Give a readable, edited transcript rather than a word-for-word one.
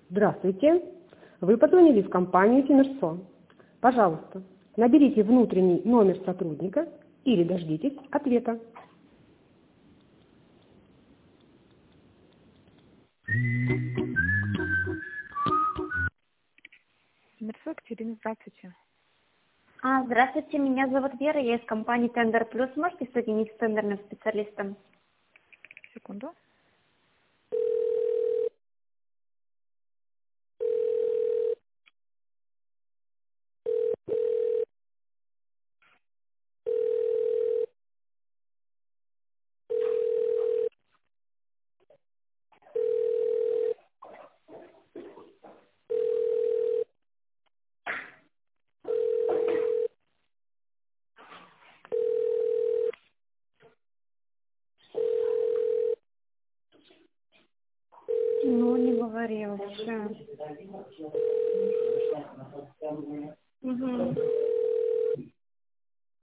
Здравствуйте. Вы позвонили в компанию Тимирсон. Пожалуйста, наберите внутренний номер сотрудника или дождитесь ответа. Мерсо, Катерина, здравствуйте. Здравствуйте, меня зовут Вера, я из компании Тендер Плюс. Можете соединить с тендерным специалистом? Секунду. Ну, не говори вообще.